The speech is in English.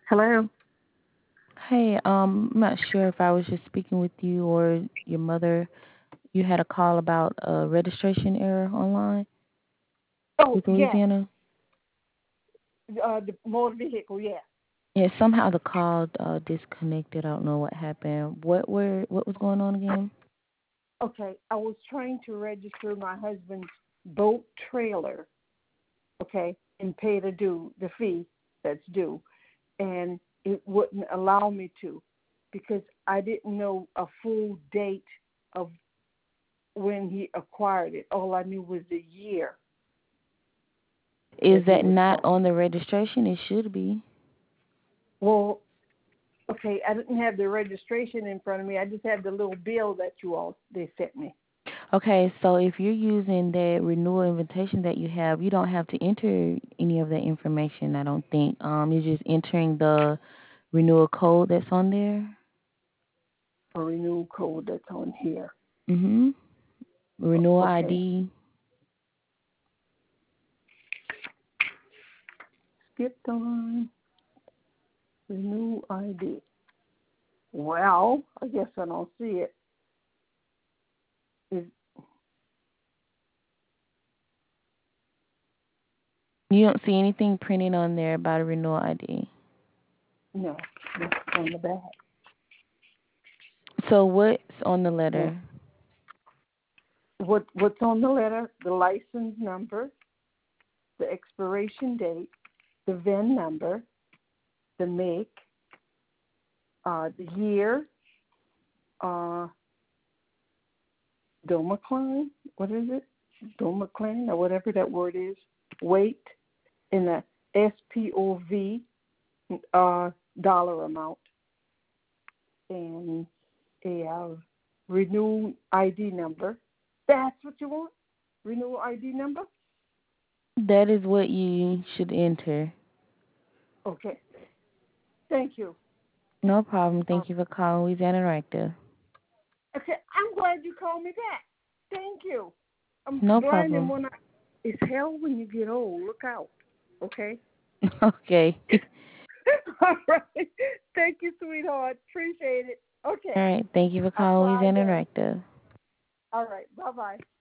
Hello. Hey, I'm not sure if I was just speaking with you or your mother. You had a call about a registration error online Oh, with yes. Louisiana. The motor vehicle, yes. Yeah, somehow the call disconnected. I don't know what happened. What was going on again? Okay, I was trying to register my husband's boat trailer, okay, and pay the fee that's due, and it wouldn't allow me to because I didn't know a full date of when he acquired it. All I knew was the year that Is he that was not born. on the registration? It should be. Well, okay, I didn't have the registration in front of me. I just had the little bill that they sent me. Okay, so if you're using that renewal invitation that you have, you don't have to enter any of that information, I don't think. You're just entering the renewal code that's on there. A renewal code that's on here. Mm-hmm. Renewal Okay. ID. Skipped on renew ID. Well, I guess I don't see it. Is You don't see anything printed on there about a renewal ID. no, it's on the back. So what's on the And letter? what's on the letter? The license number, the expiration date, the VIN number, the make, the year, uh, Domacline. What is it? Domacline or whatever that word is. Weight and the SPOV dollar amount and a renew ID number. That's what you want? Renew ID number? That is what you should enter. Okay. Thank you. No problem. Uh, Thank you for calling Louisiana Interactive. okay. I'm glad you called me back. Thank you. I'm No blind and problem. when it's hell when you get old. Look out. Okay? Okay. All right. Thank you, sweetheart. Appreciate it. All Okay. right. Thank you for I'll calling try Louisiana again. Interactive. All right. Bye bye.